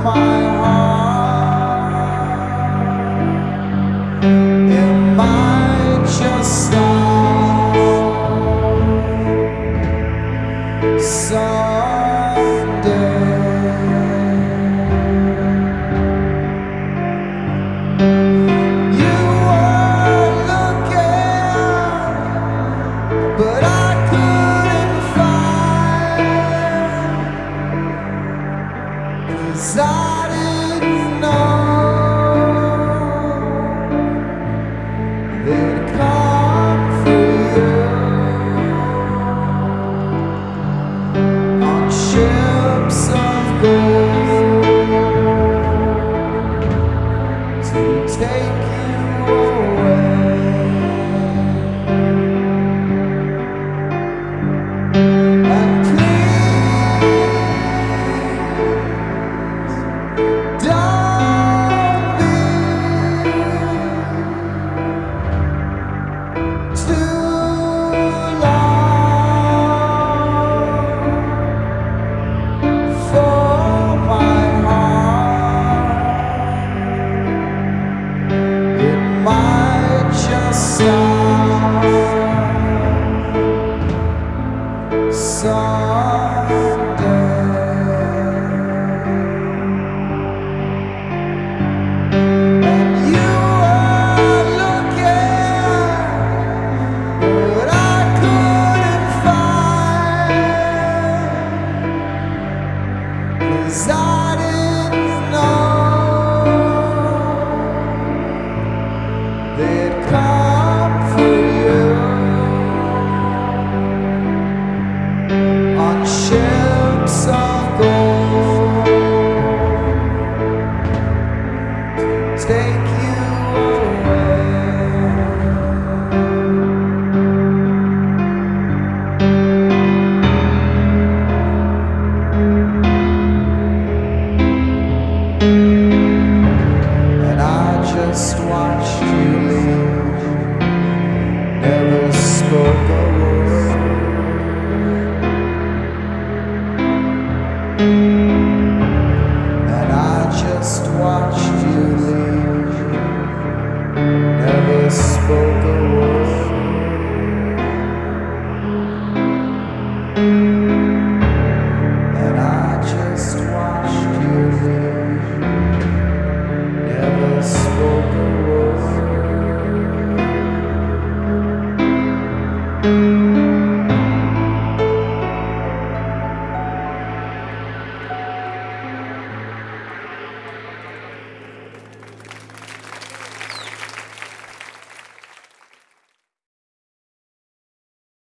my heart. It might just stop someday. You were looking, but I couldn't find, 'cause I didn't know they'd come for you on ships of gold to take you away. And please don't be too long for my heart. It might just stop someday. And you were looking, but I couldn't find, 'cause I didn't know they'd come for you on ships of gold to take you away. And I just watched you leave, never spoke a word.